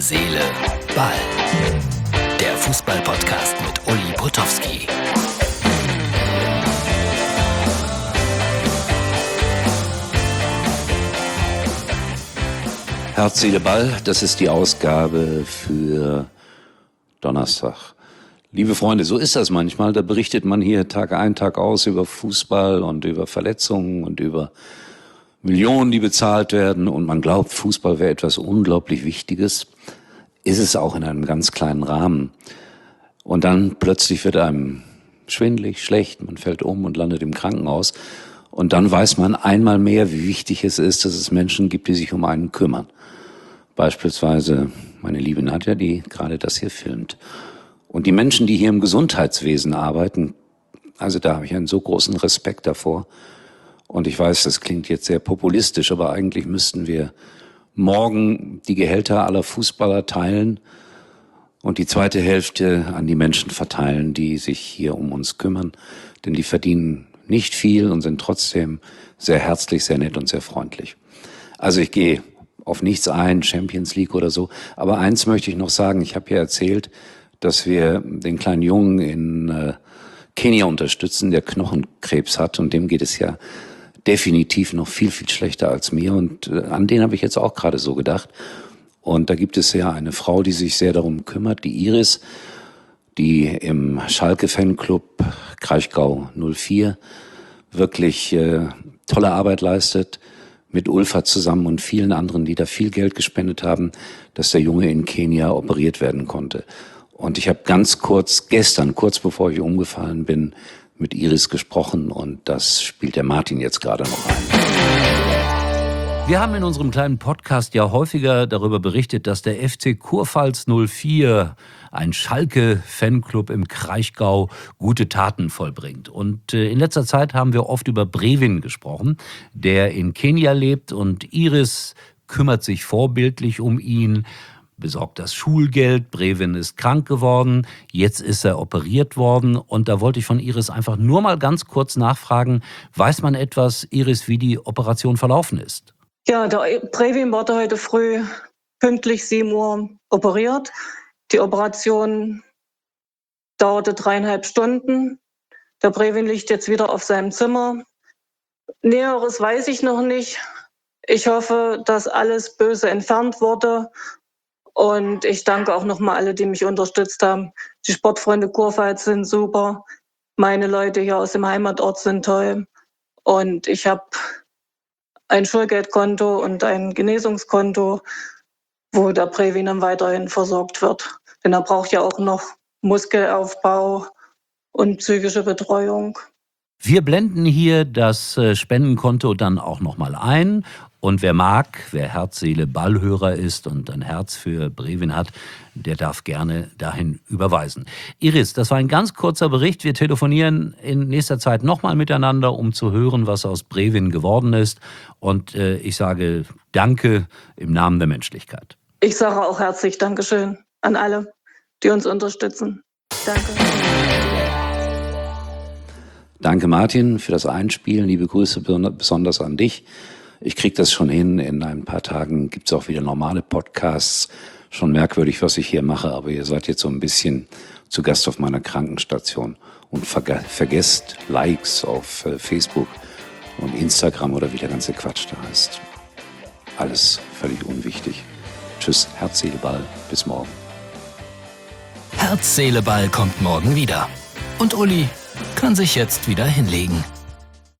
Seele, Ball. Der Fußball-Podcast mit Uli Potowski. Herz, Seele, Ball, das ist die Ausgabe für Donnerstag. Liebe Freunde, so ist das manchmal. Da berichtet man hier Tag ein, Tag aus über Fußball und über Verletzungen und über Millionen, die bezahlt werden. Und man glaubt, Fußball wäre etwas unglaublich Wichtiges. Ist es auch in einem ganz kleinen Rahmen. Und dann plötzlich wird einem schwindelig, schlecht, man fällt um und landet im Krankenhaus. Und dann weiß man einmal mehr, wie wichtig es ist, dass es Menschen gibt, die sich um einen kümmern. Beispielsweise meine liebe Nadja, die gerade das hier filmt. Und die Menschen, die hier im Gesundheitswesen arbeiten, also da habe ich einen so großen Respekt davor. Und ich weiß, das klingt jetzt sehr populistisch, aber eigentlich müssten wir morgen die Gehälter aller Fußballer teilen und die zweite Hälfte an die Menschen verteilen, die sich hier um uns kümmern. Denn die verdienen nicht viel und sind trotzdem sehr herzlich, sehr nett und sehr freundlich. Also ich gehe auf nichts ein, Champions League oder so. Aber eins möchte ich noch sagen. Ich habe ja erzählt, dass wir den kleinen Jungen in Kenia unterstützen, der Knochenkrebs hat. Und dem geht es ja definitiv noch viel, viel schlechter als mir. Und an den habe ich jetzt auch gerade so gedacht. Und da gibt es ja eine Frau, die sich sehr darum kümmert, die Iris, die im Schalke-Fanclub Kraichgau 04 wirklich tolle Arbeit leistet, mit Ulfa zusammen und vielen anderen, die da viel Geld gespendet haben, dass der Junge in Kenia operiert werden konnte. Und ich habe ganz kurz, gestern, kurz bevor ich umgefallen bin, mit Iris gesprochen und das spielt der Martin jetzt gerade noch ein. Wir haben in unserem kleinen Podcast ja häufiger darüber berichtet, dass der FC Kurpfalz 04, ein Schalke-Fanclub im Kraichgau, gute Taten vollbringt. Und in letzter Zeit haben wir oft über Brevin gesprochen, der in Kenia lebt und Iris kümmert sich vorbildlich um ihn, besorgt das Schulgeld. Brevin ist krank geworden, jetzt ist er operiert worden und da wollte ich von Iris einfach nur mal ganz kurz nachfragen, weiß man etwas, Iris, wie die Operation verlaufen ist? Ja, der Brevin wurde heute früh pünktlich 7 Uhr operiert. Die Operation dauerte 3,5 Stunden. Der Brevin liegt jetzt wieder auf seinem Zimmer. Näheres weiß ich noch nicht. Ich hoffe, dass alles Böse entfernt wurde. Und ich danke auch nochmal alle, die mich unterstützt haben. Die Sportfreunde Kurpfalz sind super. Meine Leute hier aus dem Heimatort sind toll. Und ich habe ein Schulgeldkonto und ein Genesungskonto, wo der Brevin dann weiterhin versorgt wird. Denn er braucht ja auch noch Muskelaufbau und psychische Betreuung. Wir blenden hier das Spendenkonto dann auch nochmal ein. Und wer mag, wer Herz, Seele, Ballhörer ist und ein Herz für Brevin hat, der darf gerne dahin überweisen. Iris, das war ein ganz kurzer Bericht. Wir telefonieren in nächster Zeit nochmal miteinander, um zu hören, was aus Brevin geworden ist. Und ich sage Danke im Namen der Menschlichkeit. Ich sage auch herzlich Dankeschön an alle, die uns unterstützen. Danke. Danke Martin für das Einspielen. Liebe Grüße besonders an dich. Ich kriege das schon hin. In ein paar Tagen gibt's auch wieder normale Podcasts. Schon merkwürdig, was ich hier mache, aber ihr seid jetzt so ein bisschen zu Gast auf meiner Krankenstation. Und vergesst Likes auf Facebook und Instagram oder wie der ganze Quatsch da heißt. Alles völlig unwichtig. Tschüss, Herz, Seele, Ball. Bis morgen. Herz, Seele, Ball kommt morgen wieder. Und Uli kann sich jetzt wieder hinlegen.